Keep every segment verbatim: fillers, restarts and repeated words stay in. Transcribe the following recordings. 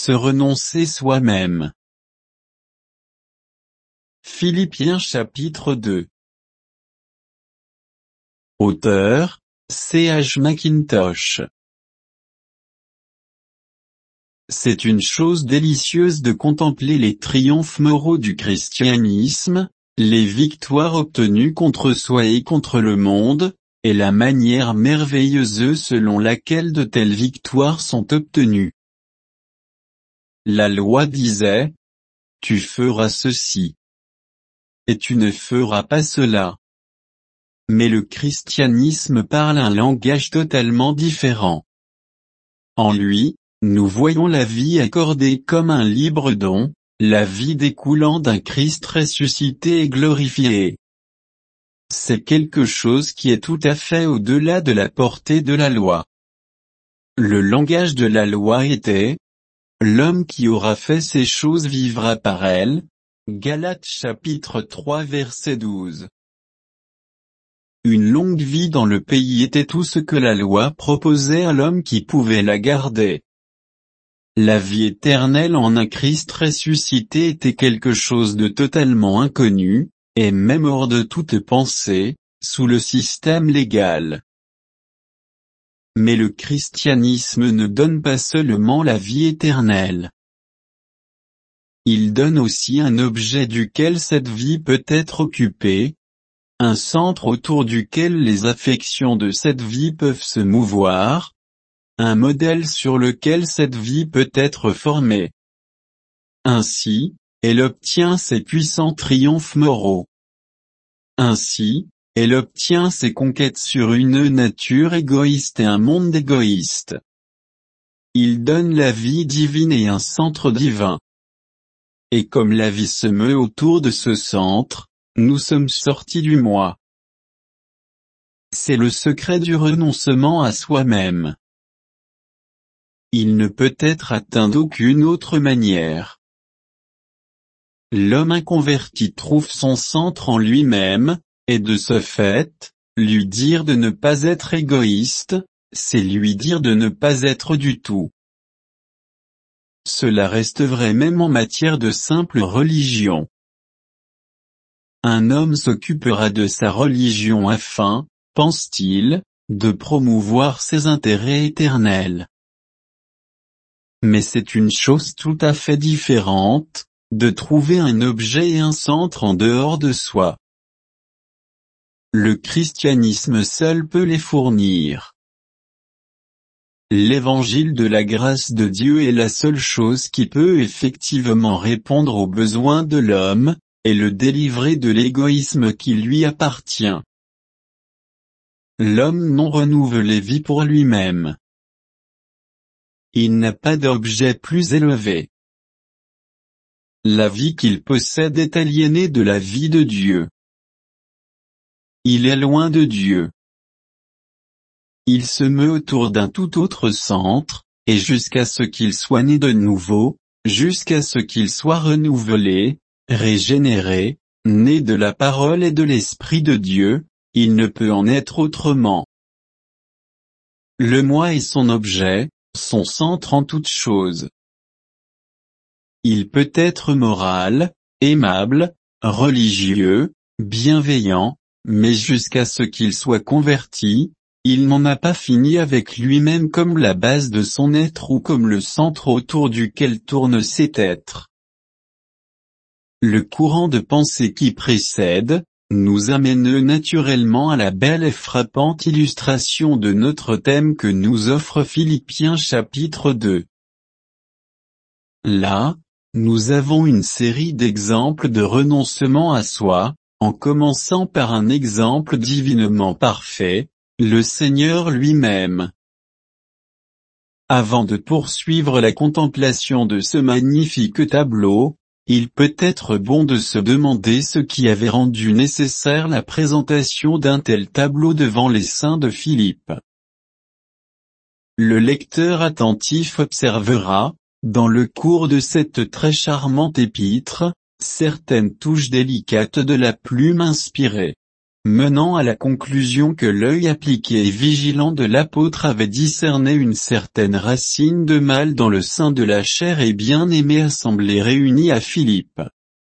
se renoncer soi-même. Philippiens chapitre deux. Auteur, C H Mackintosh. C'est une chose délicieuse de contempler les triomphes moraux du christianisme, les victoires obtenues contre soi et contre le monde, et la manière merveilleuse selon laquelle de telles victoires sont obtenues. La loi disait, « Tu feras ceci. Et tu ne feras pas cela. » Mais le christianisme parle un langage totalement différent. En lui, nous voyons la vie accordée comme un libre don, la vie découlant d'un Christ ressuscité et glorifié. C'est quelque chose qui est tout à fait au-delà de la portée de la loi. Le langage de la loi était « L'homme qui aura fait ces choses vivra par elles » Galates chapitre trois verset douze. Une longue vie dans le pays était tout ce que la loi proposait à l'homme qui pouvait la garder. La vie éternelle en un Christ ressuscité était quelque chose de totalement inconnu, et même hors de toute pensée, sous le système légal. Mais le christianisme ne donne pas seulement la vie éternelle. Il donne aussi un objet duquel cette vie peut être occupée, un centre autour duquel les affections de cette vie peuvent se mouvoir, un modèle sur lequel cette vie peut être formée. Ainsi, elle obtient ses puissants triomphes moraux. Ainsi, elle obtient ses conquêtes sur une nature égoïste et un monde égoïste. Il donne la vie divine et un centre divin. Et comme la vie se meut autour de ce centre, nous sommes sortis du moi. C'est le secret du renoncement à soi-même. Il ne peut être atteint d'aucune autre manière. L'homme inconverti trouve son centre en lui-même, et de ce fait, lui dire de ne pas être égoïste, c'est lui dire de ne pas être du tout. Cela reste vrai même en matière de simple religion. Un homme s'occupera de sa religion afin, pense-t-il, de promouvoir ses intérêts éternels. Mais c'est une chose tout à fait différente, de trouver un objet et un centre en dehors de soi. Le christianisme seul peut les fournir. L'évangile de la grâce de Dieu est la seule chose qui peut effectivement répondre aux besoins de l'homme, et le délivrer de l'égoïsme qui lui appartient. L'homme non renouvelé vit pour lui-même. Il n'a pas d'objet plus élevé. La vie qu'il possède est aliénée de la vie de Dieu. Il est loin de Dieu. Il se meut autour d'un tout autre centre, et jusqu'à ce qu'il soit né de nouveau, jusqu'à ce qu'il soit renouvelé, régénéré, né de la parole et de l'Esprit de Dieu, il ne peut en être autrement. Le moi est son objet, son centre en toute chose. Il peut être moral, aimable, religieux, bienveillant, mais jusqu'à ce qu'il soit converti, il n'en a pas fini avec lui-même comme la base de son être ou comme le centre autour duquel tourne cet être. Le courant de pensée qui précède, nous amène naturellement à la belle et frappante illustration de notre thème que nous offre Philippiens chapitre deux. Là, nous avons une série d'exemples de renoncement à soi, en commençant par un exemple divinement parfait, le Seigneur lui-même. Avant de poursuivre la contemplation de ce magnifique tableau, il peut être bon de se demander ce qui avait rendu nécessaire la présentation d'un tel tableau devant les saints de Philippe. Le lecteur attentif observera, dans le cours de cette très charmante épître, certaines touches délicates de la plume inspirée. menant à la conclusion que l'œil appliqué et vigilant de l'apôtre avait discerné une certaine racine de mal dans le sein de la chère et bien-aimée assemblée réunie à Philippe.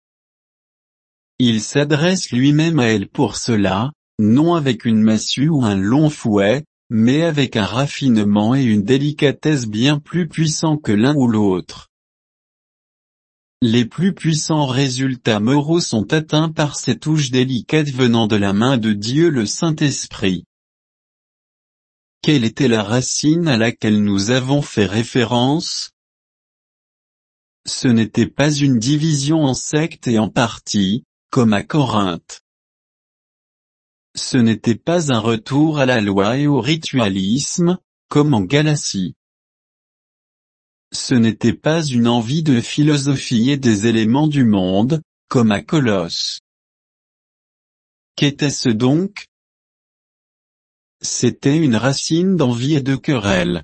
Il s'adresse lui-même à elle pour cela, non avec une massue ou un long fouet, mais avec un raffinement et une délicatesse bien plus puissants que l'un ou l'autre. Les plus puissants résultats moraux sont atteints par ces touches délicates venant de la main de Dieu le Saint-Esprit. Quelle était la racine à laquelle nous avons fait référence? Ce n'était pas une division en sectes et en partis, comme à Corinthe. Ce n'était pas un retour à la loi et au ritualisme, comme en Galatie. Ce n'était pas une envie de philosophier des éléments du monde, comme à Colosse. Qu'était-ce donc? C'était une racine d'envie et de querelle.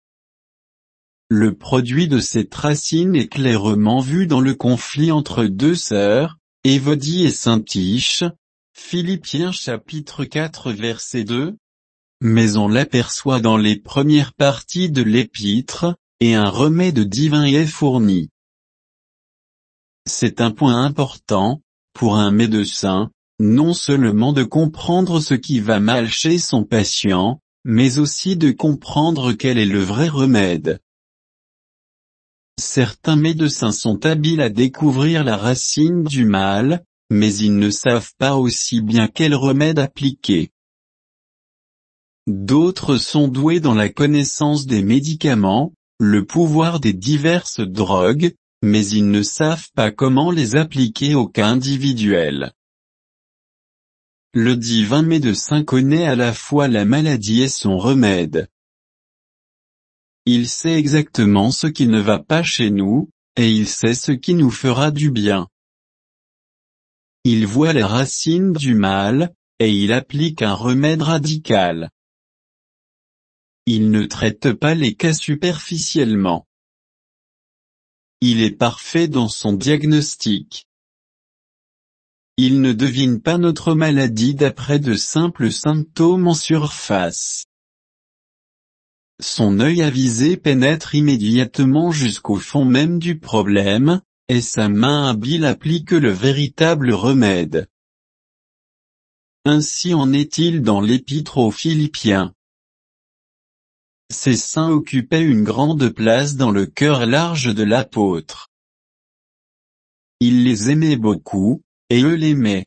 Le produit de cette racine est clairement vu dans le conflit entre deux sœurs, Évodie et Syntyche, Philippiens chapitre quatre verset deux. Mais on l'aperçoit dans les premières parties de l'épître, et un remède divin y est fourni. C'est un point important, pour un médecin, non seulement de comprendre ce qui va mal chez son patient, mais aussi de comprendre quel est le vrai remède. Certains médecins sont habiles à découvrir la racine du mal, mais ils ne savent pas aussi bien quel remède appliquer. D'autres sont doués dans la connaissance des médicaments, le pouvoir des diverses drogues, mais ils ne savent pas comment les appliquer au cas individuel. Le divin médecin connaît à la fois la maladie et son remède. Il sait exactement ce qui ne va pas chez nous, et il sait ce qui nous fera du bien. Il voit les racines du mal, et il applique un remède radical. Il ne traite pas les cas superficiellement. Il est parfait dans son diagnostic. Il ne devine pas notre maladie d'après de simples symptômes en surface. Son œil avisé pénètre immédiatement jusqu'au fond même du problème, et sa main habile applique le véritable remède. Ainsi en est-il dans l'épître aux Philippiens. Ces saints occupaient une grande place dans le cœur large de l'apôtre. Il les aimait beaucoup, et eux l'aimaient.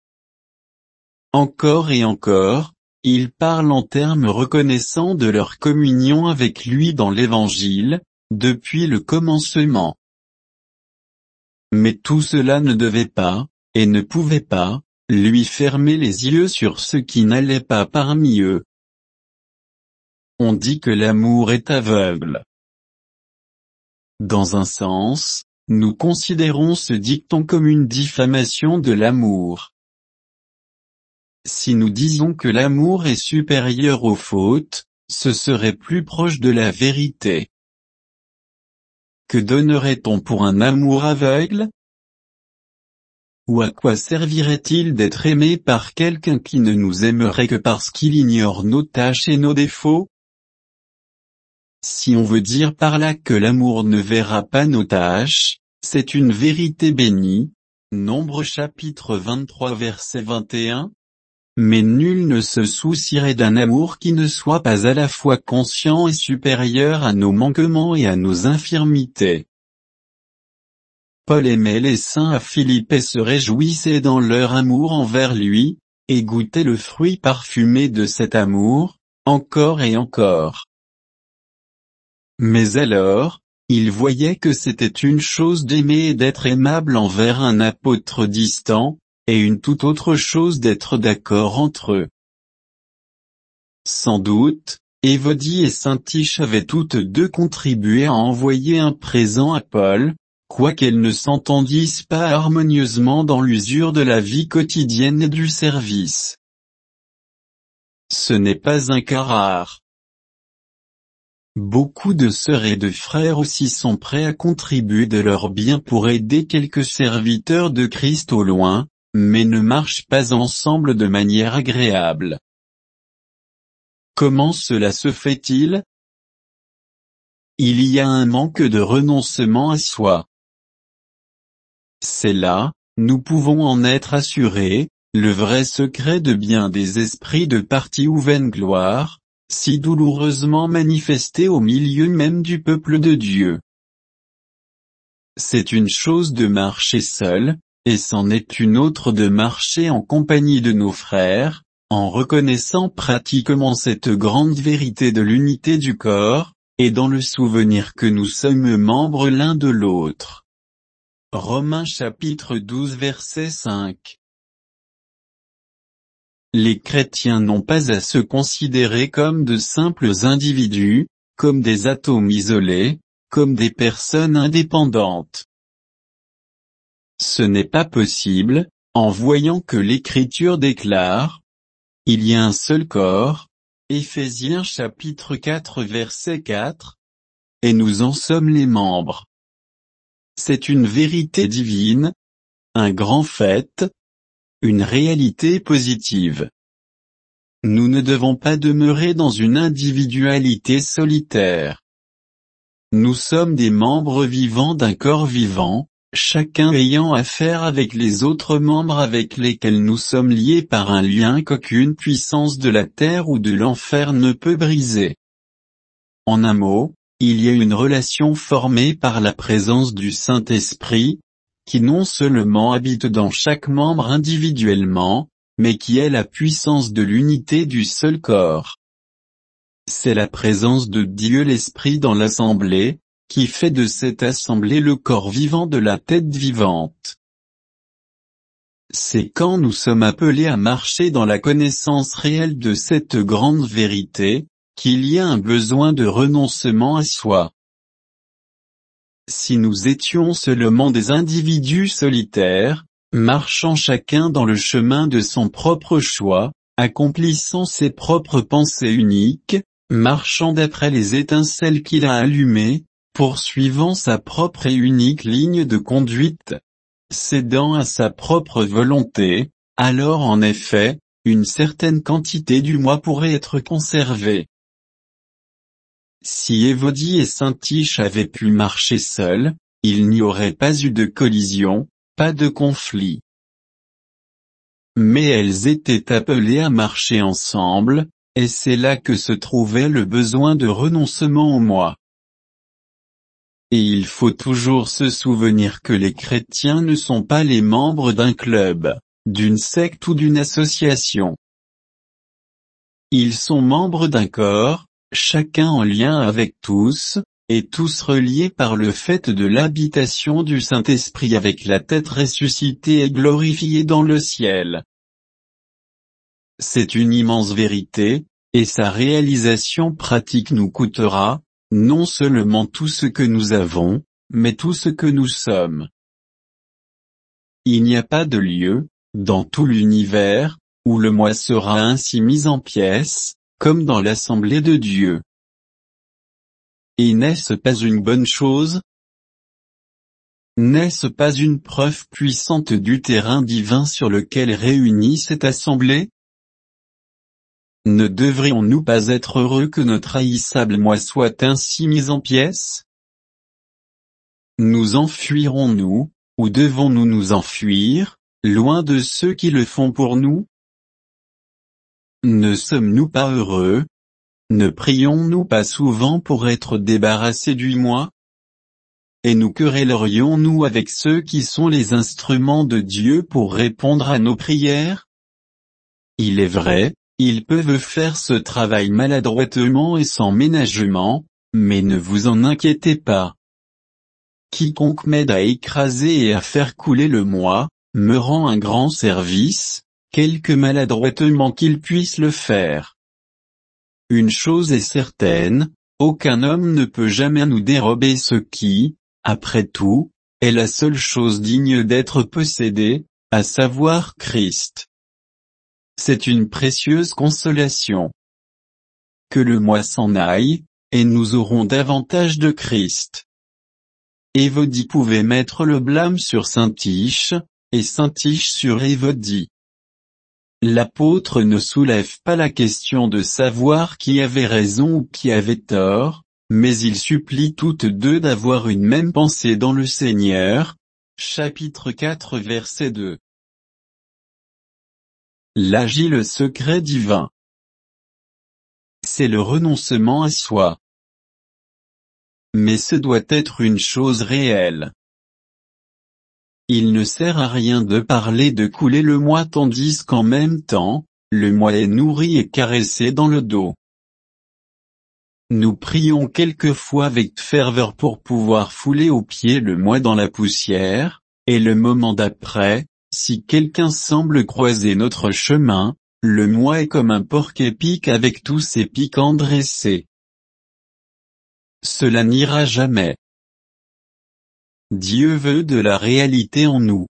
Encore et encore, ils parlent en termes reconnaissants de leur communion avec lui dans l'Évangile, depuis le commencement. Mais tout cela ne devait pas, et ne pouvait pas, lui fermer les yeux sur ce qui n'allait pas parmi eux. On dit que l'amour est aveugle. Dans un sens, nous considérons ce dicton comme une diffamation de l'amour. Si nous disons que l'amour est supérieur aux fautes, ce serait plus proche de la vérité. Que donnerait-on pour un amour aveugle? Ou à quoi servirait-il d'être aimé par quelqu'un qui ne nous aimerait que parce qu'il ignore nos tâches et nos défauts? Si on veut dire par là que l'amour ne verra pas nos tâches, c'est une vérité bénie. Nombre chapitre vingt-trois verset vingt et un. Mais nul ne se soucierait d'un amour qui ne soit pas à la fois conscient et supérieur à nos manquements et à nos infirmités. Paul aimait les saints à Philippe et se réjouissait dans leur amour envers lui, et goûtait le fruit parfumé de cet amour, encore et encore. Mais alors, il voyait que c'était une chose d'aimer et d'être aimable envers un apôtre distant, et une toute autre chose d'être d'accord entre eux. Sans doute, Évodie et Syntyche avaient toutes deux contribué à envoyer un présent à Paul, quoiqu'elles ne s'entendissent pas harmonieusement dans l'usure de la vie quotidienne et du service. Ce n'est pas un cas rare. Beaucoup de sœurs et de frères aussi sont prêts à contribuer de leur bien pour aider quelques serviteurs de Christ au loin, mais ne marchent pas ensemble de manière agréable. Comment cela se fait-il? Il y a un manque de renoncement à soi. C'est là, nous pouvons en être assurés, le vrai secret de bien des esprits de parti ou vaine gloire, si douloureusement manifesté au milieu même du peuple de Dieu. C'est une chose de marcher seul, et c'en est une autre de marcher en compagnie de nos frères, en reconnaissant pratiquement cette grande vérité de l'unité du corps, et dans le souvenir que nous sommes membres l'un de l'autre. Romains chapitre douze verset cinq. Les chrétiens n'ont pas à se considérer comme de simples individus, comme des atomes isolés, comme des personnes indépendantes. Ce n'est pas possible, en voyant que l'Écriture déclare « Il y a un seul corps », Éphésiens chapitre quatre verset quatre, et nous en sommes les membres. C'est une vérité divine, un grand fait, une réalité positive. Nous ne devons pas demeurer dans une individualité solitaire. Nous sommes des membres vivants d'un corps vivant, chacun ayant affaire avec les autres membres avec lesquels nous sommes liés par un lien qu'aucune puissance de la terre ou de l'enfer ne peut briser. En un mot, il y a une relation formée par la présence du Saint-Esprit, qui non seulement habite dans chaque membre individuellement, mais qui est la puissance de l'unité du seul corps. C'est la présence de Dieu l'Esprit dans l'assemblée, qui fait de cette assemblée le corps vivant de la tête vivante. C'est quand nous sommes appelés à marcher dans la connaissance réelle de cette grande vérité, qu'il y a un besoin de renoncement à soi. Si nous étions seulement des individus solitaires, marchant chacun dans le chemin de son propre choix, accomplissant ses propres pensées uniques, marchant d'après les étincelles qu'il a allumées, poursuivant sa propre et unique ligne de conduite, cédant à sa propre volonté, alors en effet, une certaine quantité du moi pourrait être conservée. Si Évodie et Saint-Tiche avaient pu marcher seuls, il n'y aurait pas eu de collision, pas de conflit. Mais elles étaient appelées à marcher ensemble, et c'est là que se trouvait le besoin de renoncement au moi. Et il faut toujours se souvenir que les chrétiens ne sont pas les membres d'un club, d'une secte ou d'une association. Ils sont membres d'un corps, chacun en lien avec tous, et tous reliés par le fait de l'habitation du Saint-Esprit avec la tête ressuscitée et glorifiée dans le ciel. C'est une immense vérité, et sa réalisation pratique nous coûtera, non seulement tout ce que nous avons, mais tout ce que nous sommes. Il n'y a pas de lieu, dans tout l'univers, où le moi sera ainsi mis en pièces, comme dans l'assemblée de Dieu. Et n'est-ce pas une bonne chose? N'est-ce pas une preuve puissante du terrain divin sur lequel est réunie cette assemblée? Ne devrions-nous pas être heureux que notre haïssable moi soit ainsi mis en pièces? Nous enfuirons-nous, ou devons-nous nous enfuir, loin de ceux qui le font pour nous? Ne sommes-nous pas heureux? Ne prions-nous pas souvent pour être débarrassés du moi? Et nous querellerions-nous avec ceux qui sont les instruments de Dieu pour répondre à nos prières? Il est vrai, ils peuvent faire ce travail maladroitement et sans ménagement, mais ne vous en inquiétez pas. Quiconque m'aide à écraser et à faire couler le moi, me rend un grand service, quelque maladroitement qu'il puisse le faire. Une chose est certaine, aucun homme ne peut jamais nous dérober ce qui, après tout, est la seule chose digne d'être possédée, à savoir Christ. C'est une précieuse consolation. Que le moi s'en aille, et nous aurons davantage de Christ. Évodie pouvait mettre le blâme sur Saint-Tiche, et s'intige sur Évode dit. L'apôtre ne soulève pas la question de savoir qui avait raison ou qui avait tort, mais il supplie toutes deux d'avoir une même pensée dans le Seigneur. Chapitre quatre verset deux. L'agile secret divin. C'est le renoncement à soi. Mais ce doit être une chose réelle. Il ne sert à rien de parler de couler le moi tandis qu'en même temps, le moi est nourri et caressé dans le dos. Nous prions quelquefois avec ferveur pour pouvoir fouler aux pieds le moi dans la poussière, et le moment d'après, si quelqu'un semble croiser notre chemin, le moi est comme un porc-épic avec tous ses piquants dressés. Cela n'ira jamais. Dieu veut de la réalité en nous.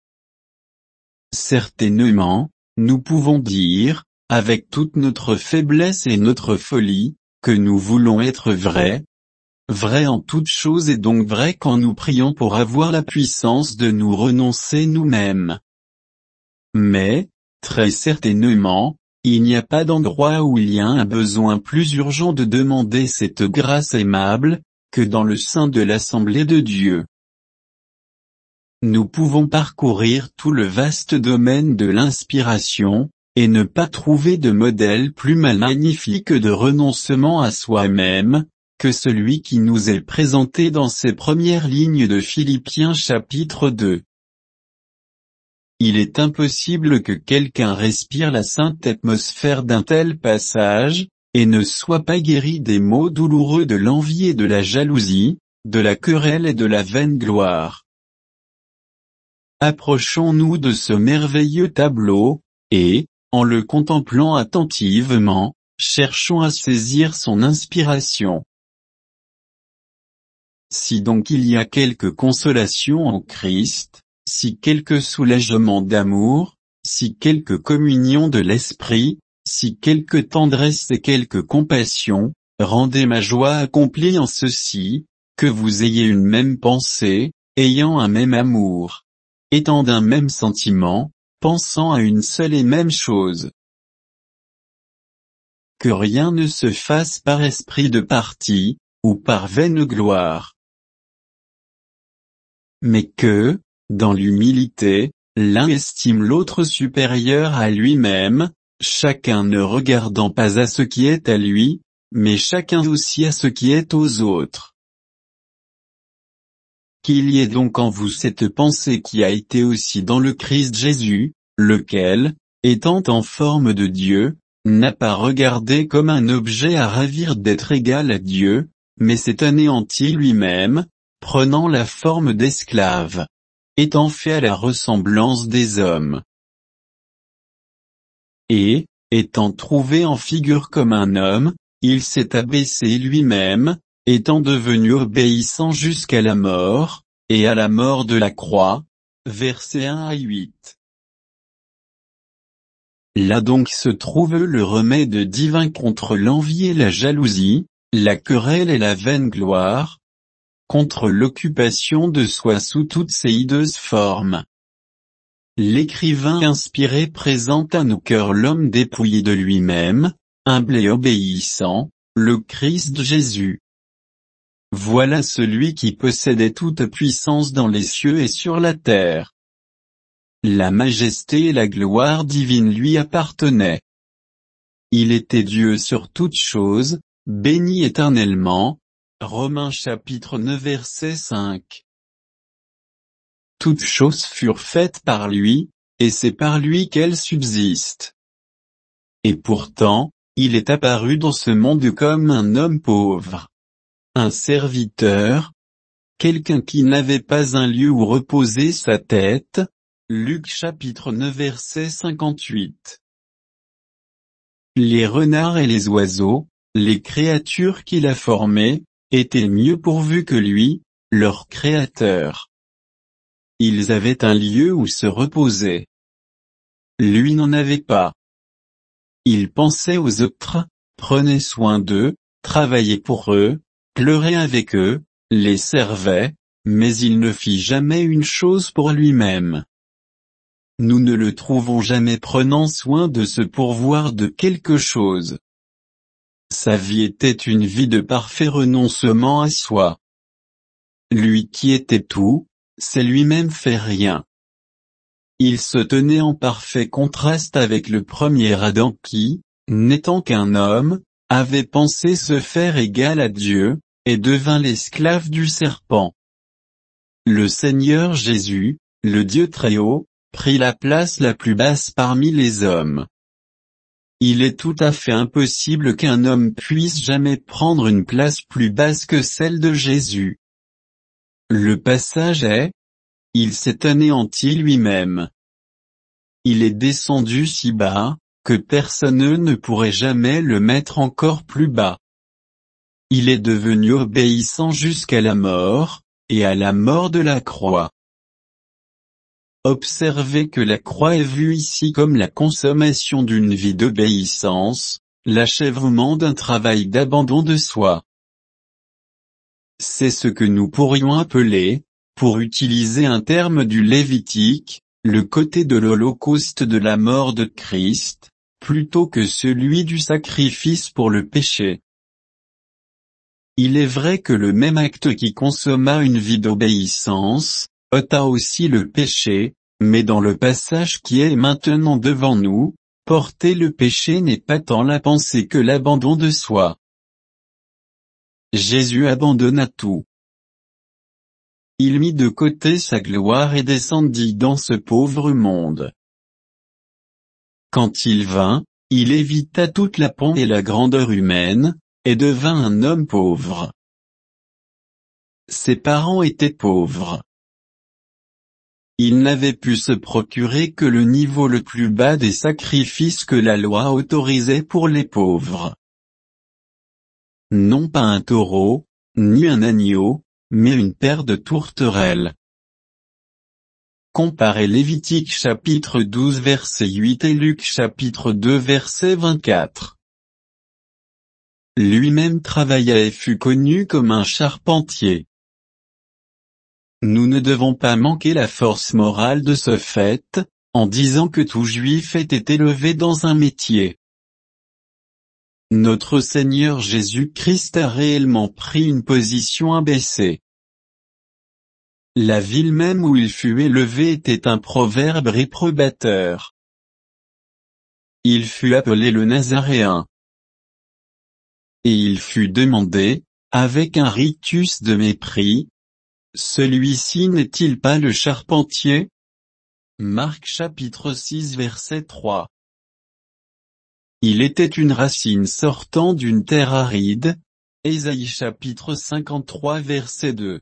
Certainement, nous pouvons dire, avec toute notre faiblesse et notre folie, que nous voulons être vrais, vrais en toutes choses et donc vrais quand nous prions pour avoir la puissance de nous renoncer nous-mêmes. Mais, très certainement, il n'y a pas d'endroit où il y a un besoin plus urgent de demander cette grâce aimable, que dans le sein de l'Assemblée de Dieu. Nous pouvons parcourir tout le vaste domaine de l'inspiration, et ne pas trouver de modèle plus magnifique de renoncement à soi-même, que celui qui nous est présenté dans ces premières lignes de Philippiens chapitre deux. Il est impossible que quelqu'un respire la sainte atmosphère d'un tel passage, et ne soit pas guéri des maux douloureux de l'envie et de la jalousie, de la querelle et de la vaine gloire. Approchons-nous de ce merveilleux tableau, et, en le contemplant attentivement, cherchons à saisir son inspiration. Si donc il y a quelque consolation en Christ, si quelque soulagement d'amour, si quelque communion de l'esprit, si quelque tendresse et quelque compassion, rendez ma joie accomplie en ceci, que vous ayez une même pensée, ayant un même amour, étant d'un même sentiment, pensant à une seule et même chose. Que rien ne se fasse par esprit de parti, ou par vaine gloire. Mais que, dans l'humilité, l'un estime l'autre supérieur à lui-même, chacun ne regardant pas à ce qui est à lui, mais chacun aussi à ce qui est aux autres. Qu'il y ait donc en vous cette pensée qui a été aussi dans le Christ Jésus, lequel, étant en forme de Dieu, n'a pas regardé comme un objet à ravir d'être égal à Dieu, mais s'est anéanti lui-même, prenant la forme d'esclave, étant fait à la ressemblance des hommes. Et, étant trouvé en figure comme un homme, il s'est abaissé lui-même, étant devenu obéissant jusqu'à la mort, et à la mort de la croix. Versets un à huit. Là donc se trouve le remède divin contre l'envie et la jalousie, la querelle et la vaine gloire, contre l'occupation de soi sous toutes ses hideuses formes. L'écrivain inspiré présente à nos cœurs l'homme dépouillé de lui-même, humble et obéissant, le Christ Jésus. Voilà celui qui possédait toute puissance dans les cieux et sur la terre. La majesté et la gloire divine lui appartenaient. Il était Dieu sur toutes choses, béni éternellement. Romains chapitre neuf verset cinq. Toutes choses furent faites par lui, et c'est par lui qu'elles subsistent. Et pourtant, il est apparu dans ce monde comme un homme pauvre. Un serviteur, quelqu'un qui n'avait pas un lieu où reposer sa tête. Luc chapitre neuf verset cinquante-huit. Les renards et les oiseaux, les créatures qu'il a formées, étaient mieux pourvus que lui, leur créateur. Ils avaient un lieu où se reposer. Lui n'en avait pas. Il pensait aux autres, prenait soin d'eux, travaillait pour eux, pleurait avec eux, les servait, mais il ne fit jamais une chose pour lui-même. nous ne le trouvons jamais prenant soin de se pourvoir de quelque chose. Sa vie était une vie de parfait renoncement à soi. Lui qui était tout, c'est lui-même fait rien. Il se tenait en parfait contraste avec le premier Adam qui, n'étant qu'un homme, avait pensé se faire égal à Dieu, et devint l'esclave du serpent. Le Seigneur Jésus, le Dieu très haut, prit la place la plus basse parmi les hommes. Il est tout à fait impossible qu'un homme puisse jamais prendre une place plus basse que celle de Jésus. Le passage est, il s'est anéanti lui-même. Il est descendu si bas, que personne ne pourrait jamais le mettre encore plus bas. Il est devenu obéissant jusqu'à la mort, et à la mort de la croix. Observez que la croix est vue ici comme la consommation d'une vie d'obéissance, l'achèvement d'un travail d'abandon de soi. C'est ce que nous pourrions appeler, pour utiliser un terme du Lévitique, le côté de l'holocauste de la mort de Christ, plutôt que celui du sacrifice pour le péché. Il est vrai que le même acte qui consomma une vie d'obéissance, ôta aussi le péché, mais dans le passage qui est maintenant devant nous, porter le péché n'est pas tant la pensée que l'abandon de soi. Jésus abandonna tout. Il mit de côté sa gloire et descendit dans ce pauvre monde. Quand il vint, il évita toute la pompe et la grandeur humaine, et devint un homme pauvre. Ses parents étaient pauvres. Il n'avait pu se procurer que le niveau le plus bas des sacrifices que la loi autorisait pour les pauvres. Non pas un taureau, ni un agneau, mais une paire de tourterelles. Comparez Lévitique chapitre douze verset huit et Luc chapitre deux verset vingt-quatre. Lui-même travailla et fut connu comme un charpentier. Nous ne devons pas manquer la force morale de ce fait, en disant que tout juif était élevé dans un métier. Notre Seigneur Jésus-Christ a réellement pris une position abaissée. La ville même où il fut élevé était un proverbe réprobateur. Il fut appelé le Nazaréen. Et il fut demandé, avec un rictus de mépris, celui-ci n'est-il pas le charpentier? Marc chapitre six verset trois. Il était une racine sortant d'une terre aride, Ésaïe chapitre cinquante-trois verset deux.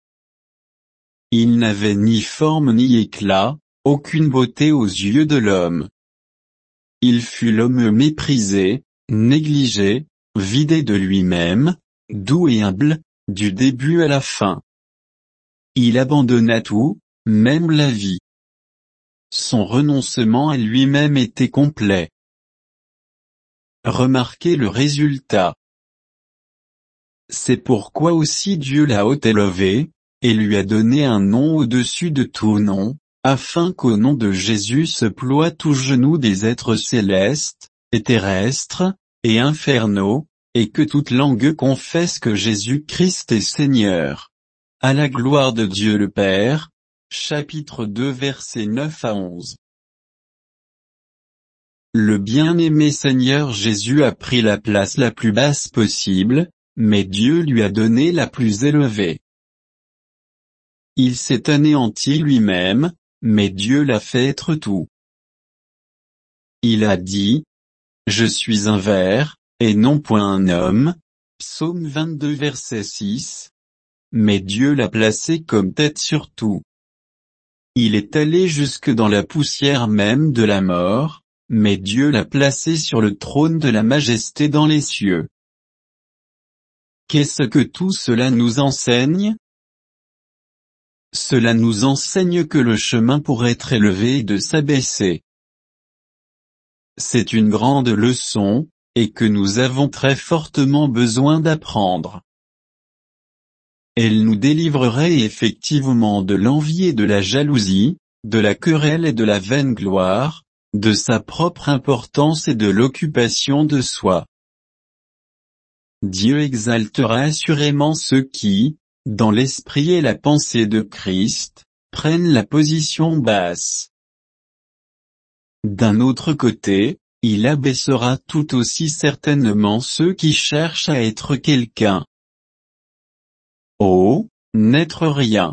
Il n'avait ni forme ni éclat, aucune beauté aux yeux de l'homme. Il fut l'homme méprisé, négligé, vidé de lui-même, doux et humble, du début à la fin. Il abandonna tout, même la vie. Son renoncement à lui-même était complet. Remarquez le résultat. C'est pourquoi aussi Dieu l'a haut élevé, et lui a donné un nom au-dessus de tout nom, afin qu'au nom de Jésus se ploie tout genou des êtres célestes, et terrestres, et infernaux, et que toute langue confesse que Jésus-Christ est Seigneur. À la gloire de Dieu le Père. Chapitre deux versets neuf à onze. Le bien-aimé Seigneur Jésus a pris la place la plus basse possible, mais Dieu lui a donné la plus élevée. Il s'est anéanti lui-même, mais Dieu l'a fait être tout. Il a dit, « Je suis un ver, et non point un homme » Psaume vingt-deux verset six. Mais Dieu l'a placé comme tête sur tout. Il est allé jusque dans la poussière même de la mort, mais Dieu l'a placé sur le trône de la majesté dans les cieux. Qu'est-ce que tout cela nous enseigne? Cela nous enseigne que le chemin pour être élevé est de s'abaisser. C'est une grande leçon, et que nous avons très fortement besoin d'apprendre. Elle nous délivrerait effectivement de l'envie et de la jalousie, de la querelle et de la vaine gloire, de sa propre importance et de l'occupation de soi. Dieu exaltera assurément ceux qui, dans l'esprit et la pensée de Christ, prennent la position basse. D'un autre côté, il abaissera tout aussi certainement ceux qui cherchent à être quelqu'un. Oh, n'être rien.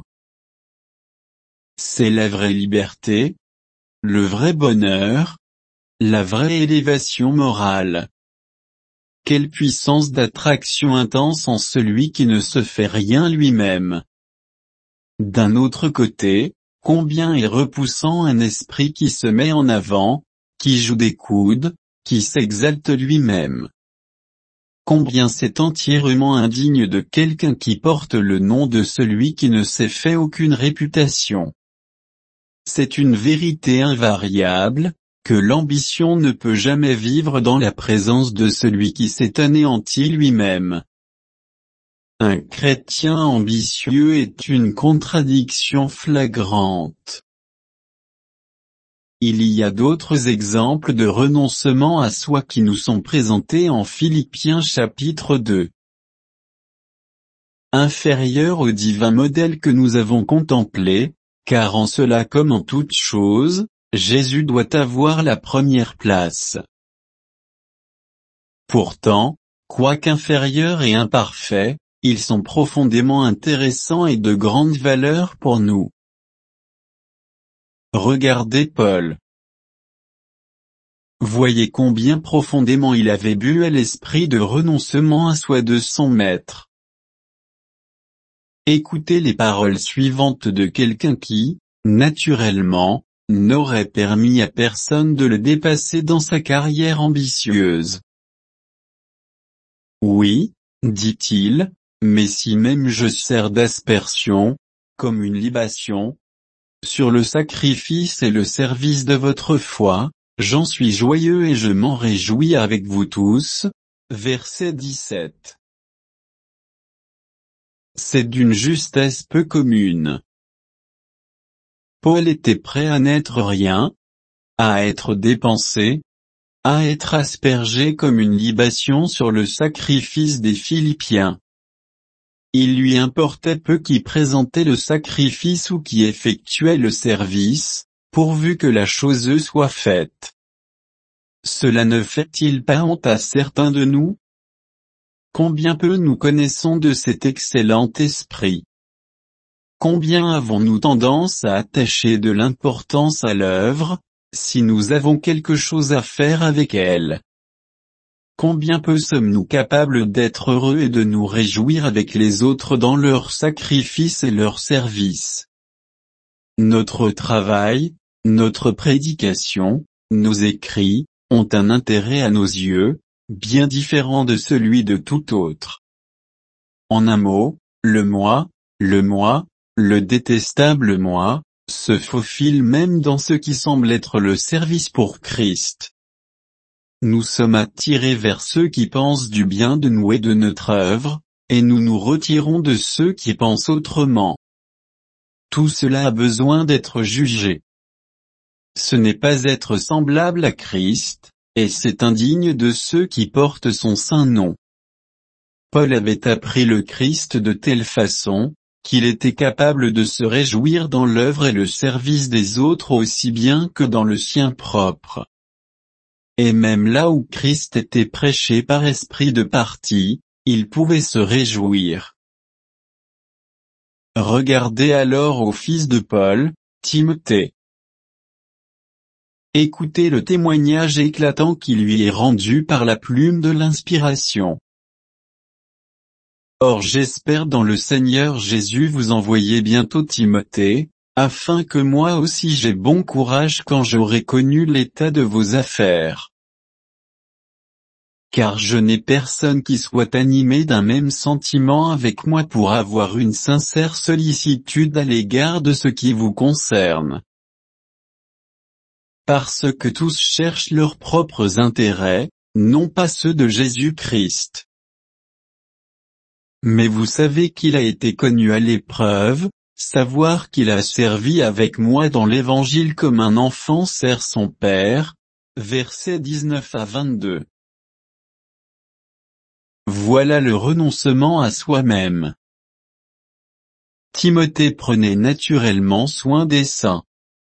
C'est la vraie liberté, le vrai bonheur, la vraie élévation morale. Quelle puissance d'attraction intense en celui qui ne se fait rien lui-même. D'un autre côté, combien est repoussant un esprit qui se met en avant, qui joue des coudes, qui s'exalte lui-même. Combien c'est entièrement indigne de quelqu'un qui porte le nom de celui qui ne s'est fait aucune réputation. C'est une vérité invariable, que l'ambition ne peut jamais vivre dans la présence de celui qui s'est anéanti lui-même. Un chrétien ambitieux est une contradiction flagrante. Il y a d'autres exemples de renoncement à soi qui nous sont présentés en Philippiens chapitre deux. Inférieur au divin modèle que nous avons contemplé, car en cela comme en toute chose, Jésus doit avoir la première place. Pourtant, quoiqu'inférieurs et imparfaits, ils sont profondément intéressants et de grande valeur pour nous. Regardez Paul. Voyez combien profondément il avait bu à l'esprit de renoncement à soi de son maître. Écoutez les paroles suivantes de quelqu'un qui, naturellement, n'aurait permis à personne de le dépasser dans sa carrière ambitieuse. Oui, dit-il, mais si même je sers d'aspersion, comme une libation, sur le sacrifice et le service de votre foi, j'en suis joyeux et je m'en réjouis avec vous tous. Verset dix-sept. C'est d'une justesse peu commune. Paul était prêt à n'être rien, à être dépensé, à être aspergé comme une libation sur le sacrifice des Philippiens. Il lui importait peu qui présentait le sacrifice ou qui effectuait le service, pourvu que la chose soit faite. Cela ne fait-il pas honte à certains de nous? Combien peu nous connaissons de cet excellent esprit? Combien avons-nous tendance à attacher de l'importance à l'œuvre, si nous avons quelque chose à faire avec elle? Combien peu sommes-nous capables d'être heureux et de nous réjouir avec les autres dans leur sacrifice et leur service? Notre travail, notre prédication, nos écrits, ont un intérêt à nos yeux, bien différent de celui de tout autre. En un mot, le moi, le moi, le détestable moi, se faufile même dans ce qui semble être le service pour Christ. Nous sommes attirés vers ceux qui pensent du bien de nous et de notre œuvre, et nous nous retirons de ceux qui pensent autrement. Tout cela a besoin d'être jugé. Ce n'est pas être semblable à Christ, et c'est indigne de ceux qui portent son saint nom. Paul avait appris le Christ de telle façon, qu'il était capable de se réjouir dans l'œuvre et le service des autres aussi bien que dans le sien propre. Et même là où Christ était prêché par esprit de parti, il pouvait se réjouir. Regardez alors au fils de Paul, Timothée. Écoutez le témoignage éclatant qui lui est rendu par la plume de l'inspiration. Or j'espère dans le Seigneur Jésus vous envoyer bientôt Timothée, afin que moi aussi j'aie bon courage quand j'aurai connu l'état de vos affaires. Car je n'ai personne qui soit animé d'un même sentiment avec moi pour avoir une sincère sollicitude à l'égard de ce qui vous concerne. Parce que tous cherchent leurs propres intérêts, non pas ceux de Jésus-Christ. Mais vous savez qu'il a été connu à l'épreuve, savoir qu'il a servi avec moi dans l'Évangile comme un enfant sert son père. Versets dix-neuf à vingt-deux. Voilà le renoncement à soi-même. Timothée prenait naturellement soin des saints.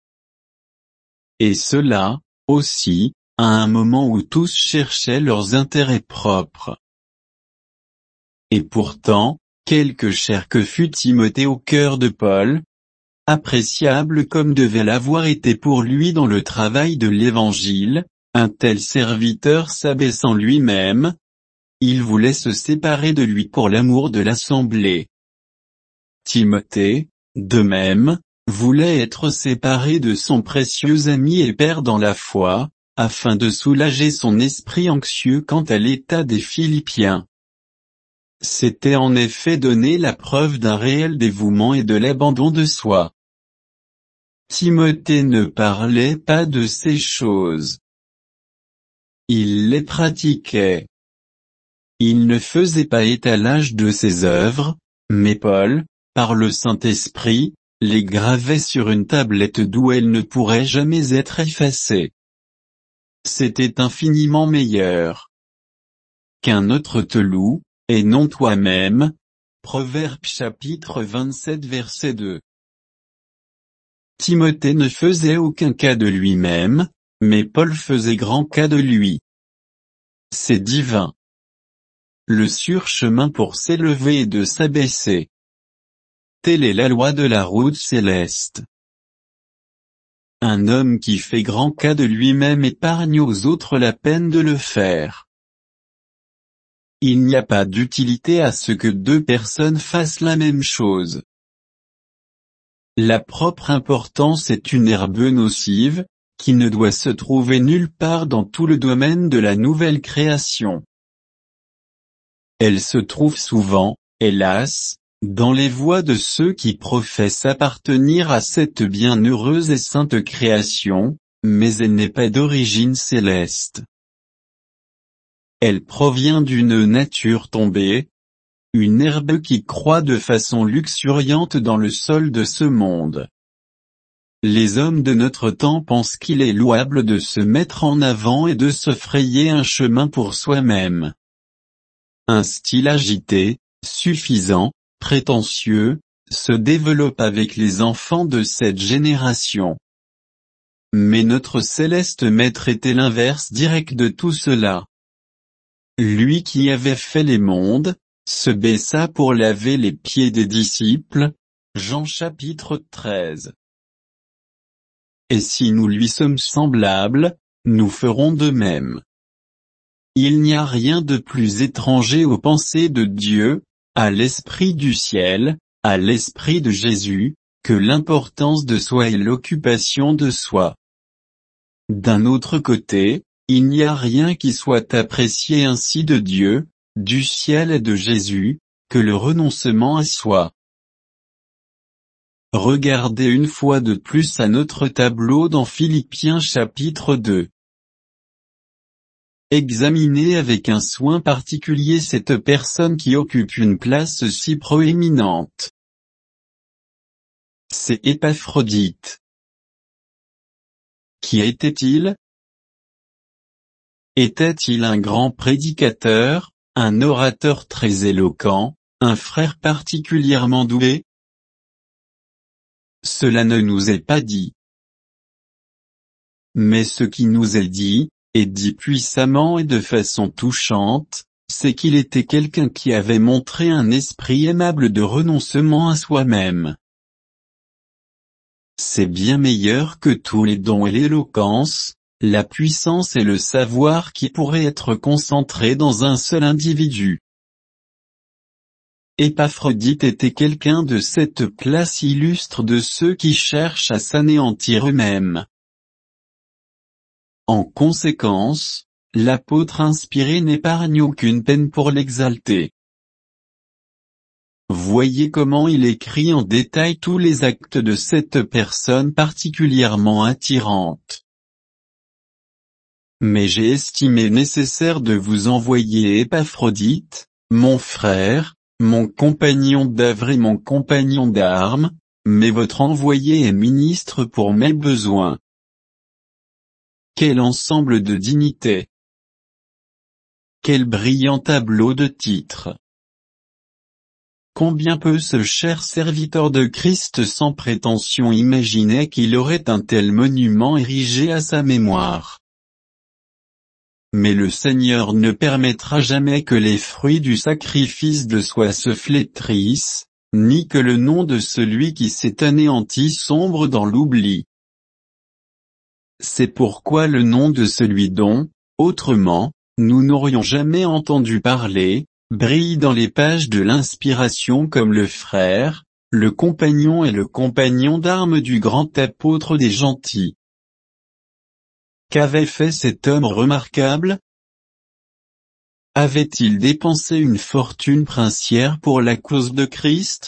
Et cela, aussi, à un moment où tous cherchaient leurs intérêts propres. Et pourtant, quelque cher que fût Timothée au cœur de Paul, appréciable comme devait l'avoir été pour lui dans le travail de l'Évangile, un tel serviteur s'abaissant lui-même, il voulait se séparer de lui pour l'amour de l'assemblée. Timothée, de même, voulait être séparé de son précieux ami et père dans la foi, afin de soulager son esprit anxieux quant à l'état des Philippiens. C'était en effet donner la preuve d'un réel dévouement et de l'abandon de soi. Timothée ne parlait pas de ces choses. Il les pratiquait. Il ne faisait pas étalage de ses œuvres, mais Paul, par le Saint-Esprit, les gravait sur une tablette d'où elles ne pourraient jamais être effacées. C'était infiniment meilleur qu'un autre te loue, et non toi-même. Proverbe chapitre vingt-sept verset deux. Timothée ne faisait aucun cas de lui-même, mais Paul faisait grand cas de lui. C'est divin. Le surchemin pour s'élever et de s'abaisser. Telle est la loi de la route céleste. Un homme qui fait grand cas de lui-même épargne aux autres la peine de le faire. Il n'y a pas d'utilité à ce que deux personnes fassent la même chose. La propre importance est une herbe nocive, qui ne doit se trouver nulle part dans tout le domaine de la nouvelle création. Elle se trouve souvent, hélas, dans les voies de ceux qui professent appartenir à cette bienheureuse et sainte création, mais elle n'est pas d'origine céleste. Elle provient d'une nature tombée, une herbe qui croît de façon luxuriante dans le sol de ce monde. Les hommes de notre temps pensent qu'il est louable de se mettre en avant et de se frayer un chemin pour soi-même. Un style agité, suffisant, prétentieux, se développe avec les enfants de cette génération. Mais notre céleste Maître était l'inverse direct de tout cela. Lui qui avait fait les mondes, se baissa pour laver les pieds des disciples. Jean chapitre treize. Et si nous lui sommes semblables, nous ferons de même. Il n'y a rien de plus étranger aux pensées de Dieu, à l'Esprit du ciel, à l'Esprit de Jésus, que l'importance de soi et l'occupation de soi. D'un autre côté, il n'y a rien qui soit apprécié ainsi de Dieu, du ciel et de Jésus, que le renoncement à soi. Regardez une fois de plus à notre tableau dans Philippiens chapitre deux. Examinez avec un soin particulier cette personne qui occupe une place si proéminente. C'est Épaphrodite. Qui était-il? Était-il un grand prédicateur, un orateur très éloquent, un frère particulièrement doué? Cela ne nous est pas dit. Mais ce qui nous est dit, et dit puissamment et de façon touchante, c'est qu'il était quelqu'un qui avait montré un esprit aimable de renoncement à soi-même. C'est bien meilleur que tous les dons et l'éloquence, la puissance et le savoir qui pourraient être concentrés dans un seul individu. Épaphrodite était quelqu'un de cette place illustre de ceux qui cherchent à s'anéantir eux-mêmes. En conséquence, l'apôtre inspiré n'épargne aucune peine pour l'exalter. Voyez comment il écrit en détail tous les actes de cette personne particulièrement attirante. Mais j'ai estimé nécessaire de vous envoyer Épaphrodite, mon frère, mon compagnon d'œuvre et mon compagnon d'armes, mais votre envoyé est ministre pour mes besoins. Quel ensemble de dignités! Quel brillant tableau de titres! Combien peut ce cher serviteur de Christ sans prétention imaginer qu'il aurait un tel monument érigé à sa mémoire? Mais le Seigneur ne permettra jamais que les fruits du sacrifice de soi se flétrissent, ni que le nom de celui qui s'est anéanti sombre dans l'oubli. C'est pourquoi le nom de celui dont, autrement, nous n'aurions jamais entendu parler, brille dans les pages de l'inspiration comme le frère, le compagnon et le compagnon d'armes du grand apôtre des gentils. Qu'avait fait cet homme remarquable? Avait-il dépensé une fortune princière pour la cause de Christ?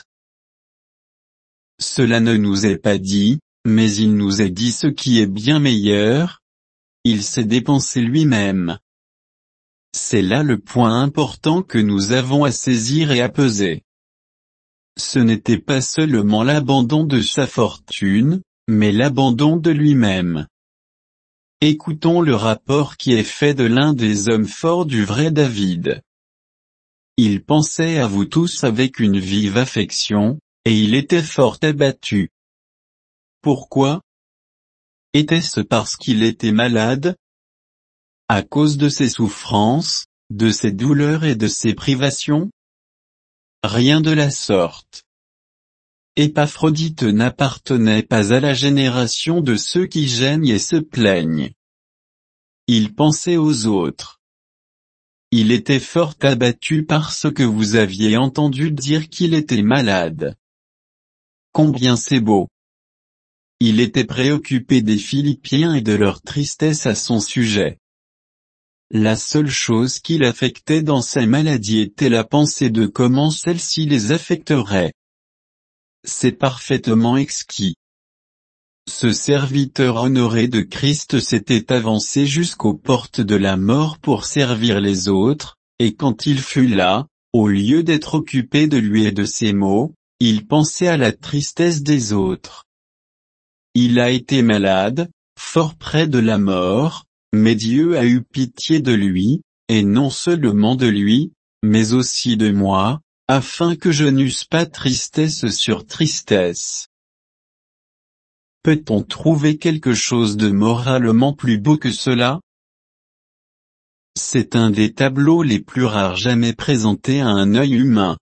Cela ne nous est pas dit, mais il nous est dit ce qui est bien meilleur. Il s'est dépensé lui-même. C'est là le point important que nous avons à saisir et à peser. Ce n'était pas seulement l'abandon de sa fortune, mais l'abandon de lui-même. Écoutons le rapport qui est fait de l'un des hommes forts du vrai David. Il pensait à vous tous avec une vive affection, et il était fort abattu. Pourquoi? Était-ce parce qu'il était malade? À cause de ses souffrances, de ses douleurs et de ses privations? Rien de la sorte. Épaphrodite n'appartenait pas à la génération de ceux qui gênent et se plaignent. Il pensait aux autres. Il était fort abattu parce que vous aviez entendu dire qu'il était malade. Combien c'est beau! Il était préoccupé des Philippiens et de leur tristesse à son sujet. La seule chose qui l'affectait dans sa maladie était la pensée de comment celle-ci les affecterait. C'est parfaitement exquis. Ce serviteur honoré de Christ s'était avancé jusqu'aux portes de la mort pour servir les autres, et quand il fut là, au lieu d'être occupé de lui et de ses maux, il pensait à la tristesse des autres. Il a été malade, fort près de la mort, mais Dieu a eu pitié de lui, et non seulement de lui, mais aussi de moi, afin que je n'eusse pas tristesse sur tristesse. Peut-on trouver quelque chose de moralement plus beau que cela? C'est un des tableaux les plus rares jamais présentés à un œil humain.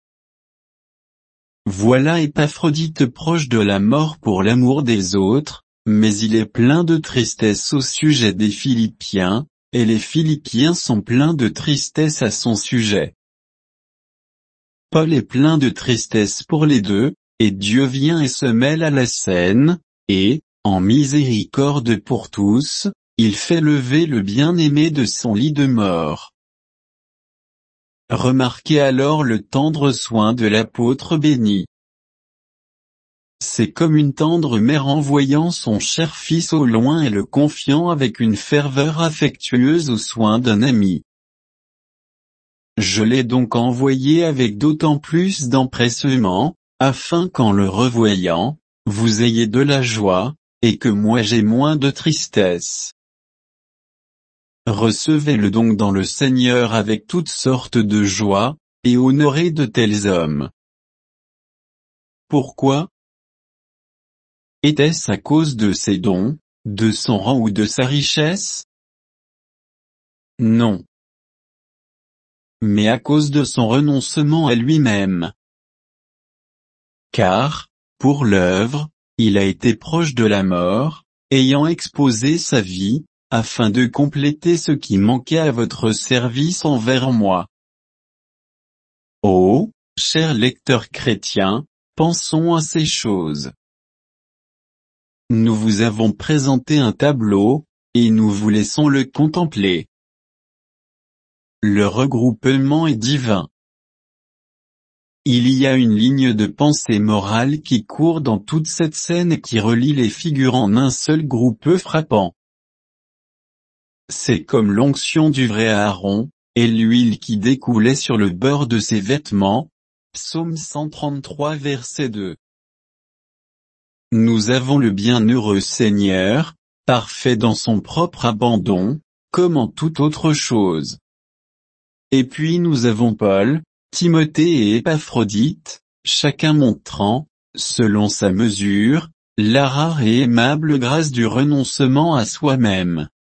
Voilà Épaphrodite proche de la mort pour l'amour des autres, mais il est plein de tristesse au sujet des Philippiens, et les Philippiens sont pleins de tristesse à son sujet. Paul est plein de tristesse pour les deux, et Dieu vient et se mêle à la scène, et, en miséricorde pour tous, il fait lever le bien-aimé de son lit de mort. Remarquez alors le tendre soin de l'apôtre béni. C'est comme une tendre mère envoyant son cher fils au loin et le confiant avec une ferveur affectueuse aux soins d'un ami. Je l'ai donc envoyé avec d'autant plus d'empressement, afin qu'en le revoyant, vous ayez de la joie, et que moi j'ai moins de tristesse. Recevez-le donc dans le Seigneur avec toutes sortes de joie, et honorez de tels hommes. Pourquoi? Était-ce à cause de ses dons, de son rang ou de sa richesse? Non. Mais à cause de son renoncement à lui-même. Car, pour l'œuvre, il a été proche de la mort, ayant exposé sa vie, afin de compléter ce qui manquait à votre service envers moi. Oh, chers lecteurs chrétiens, pensons à ces choses. Nous vous avons présenté un tableau, et nous vous laissons le contempler. Le regroupement est divin. Il y a une ligne de pensée morale qui court dans toute cette scène et qui relie les figures en un seul groupe frappant. C'est comme l'onction du vrai Aaron, et l'huile qui découlait sur le bord de ses vêtements. Psaume cent trente-trois verset deux. nous avons le bienheureux Seigneur, parfait dans son propre abandon, comme en toute autre chose. Et puis nous avons Paul, Timothée et Épaphrodite, chacun montrant, selon sa mesure, la rare et aimable grâce du renoncement à soi-même.